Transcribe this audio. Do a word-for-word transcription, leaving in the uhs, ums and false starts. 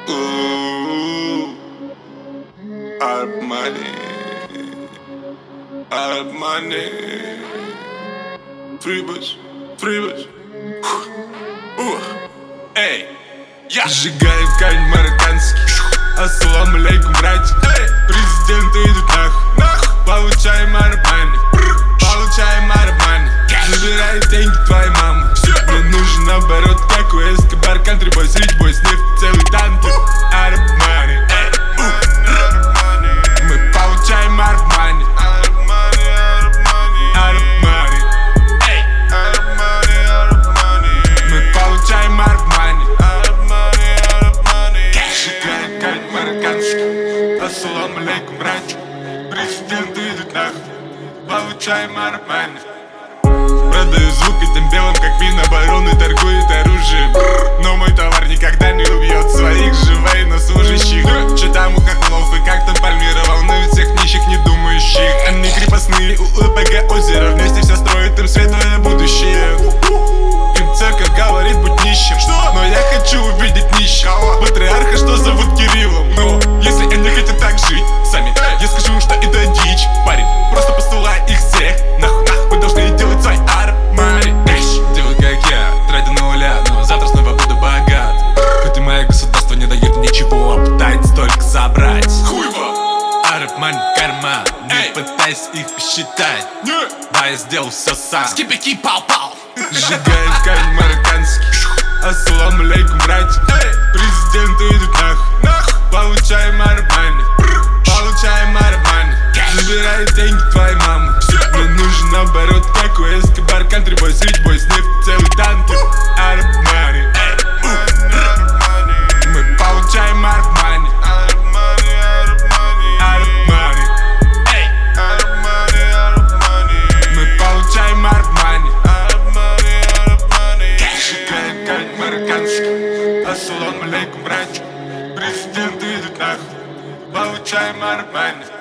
Ooh, Arab money, Arab money. Фрибас, фрибас. Эй, я сжигаю камень марокканский. Ассаламу алейкум, братья. Президенты идут нахуй. Получаем Arab money, получаем Arab money. Забирай деньги твоей мамы. Мне нужен наоборот, как у Эскобар. Country boys, rich boys, нефть, целый танки. Arab money, мы получаем Arab money. Arab money, мы получаем Arab money. Сжигает камень марокканский. Ассаламу алейкум, братья. Президенты идут нахуй. Получаем Arab money. Продаю звук этим белым, как Минобороны торгует оружием. Но мой товар никогда не убьет своих же военнослужащих. Че там у хохлов и как там Пальмира волнует всех нищих, не думающих. Они крепостные у ЛПГ озера, вместе все строят им светлое будущее. Им церковь говорит будь нищим, но я хочу увидеть нищего патриарха, что зовут Кириллом. Но если они хотят так жить сами, я скажу, что это дичь. Парень, просто посылай их всех нахуй, нахуй. Вы должны делать свой Arab money. Делай как я, тратя на нуля, но завтра снова буду богат. Хоть и мое государство не дает ничего, пытается только забрать. Хуево! Arab money, карма, не пытайся их посчитать. Да, я сделал все сам. Скипики пау-пау. Сжигаем камень марокканский. Ассаламу алейкум, братья. Президенты идут нахуй. Получаем Arab money, получаем Arab money. Забирай деньги твоей мамы. Мне нужен наоборот, как у Эскобар. Country boys, rich boys, нефть, целый танки. Arab money, мы получаем Arab money. Arab money, мы получаем Arab money. Сжигаем камень марокканский. Ассаламу алейкум, братья. Президенты идут нахуй. Получаем Arab money.